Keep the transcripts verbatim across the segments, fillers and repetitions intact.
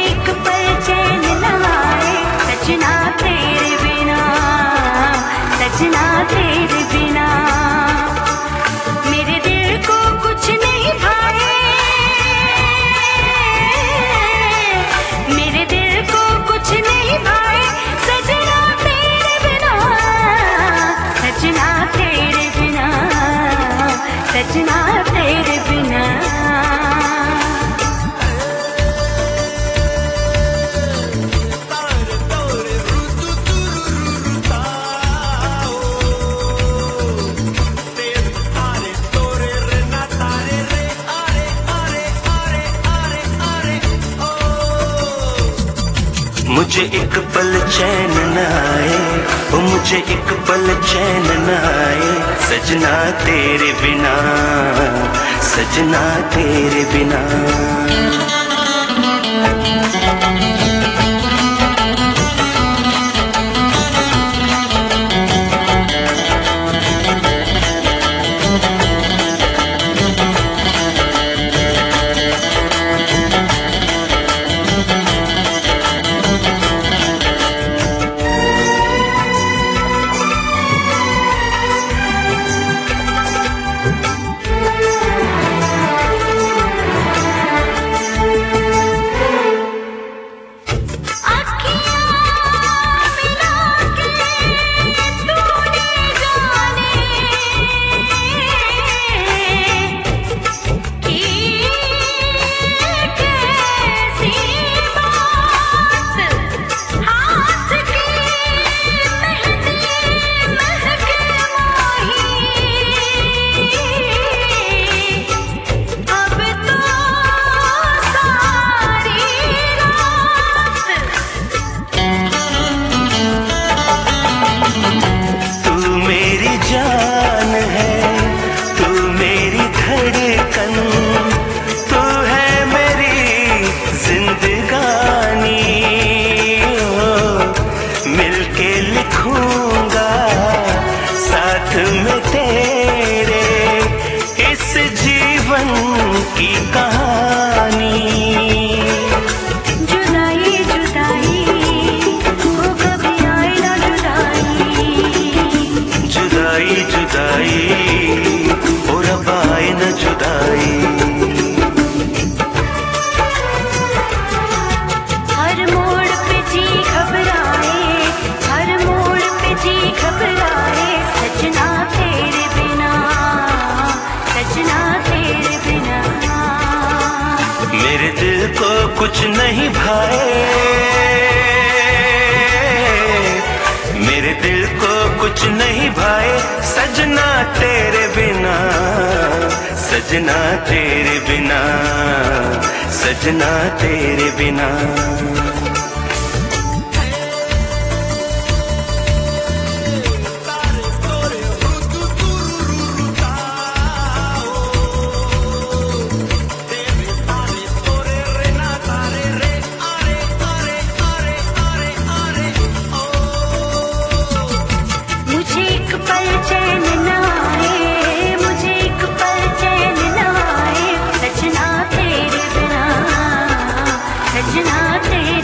एक पल चैन न आए सजना तेरे बिना, सजना तेरे बिना। मेरे दिल को कुछ नहीं भाए, मेरे दिल को कुछ नहीं भाए सजना तेरे बिना, सजना तेरे बिना, सजना तेरे बिना। मुझे एक पल चैन न आए, ओ मुझे एक पल चैन न आए सजना तेरे बिना, सजना तेरे बिना। की कहानी जुदाई जुदाई वो कभी आए ना जुदाई, जुदाई जुदाई और अब आए न जुदाई। हर मोड़ पे जी घबराए, हर मोड़ पे जी घबराए सजना तेरे बिना, सजना तेरे बिना। मेरे दिल को कुछ नहीं भाए, मेरे दिल को कुछ नहीं भाए सजना तेरे बिना, सजना तेरे बिना, सजना तेरे बिना। मुझे एक पल चैन न आए, मुझे एक पल चैन न आए सजना तेरे बिना, सजना तेरे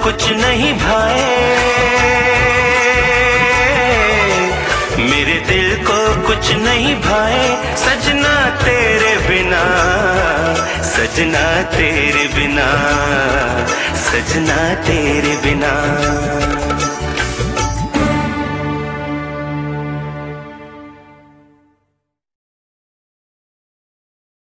कुछ नहीं भाए, मेरे दिल को कुछ नहीं भाए सजना तेरे बिना, सजना तेरे बिना, सजना तेरे बिना।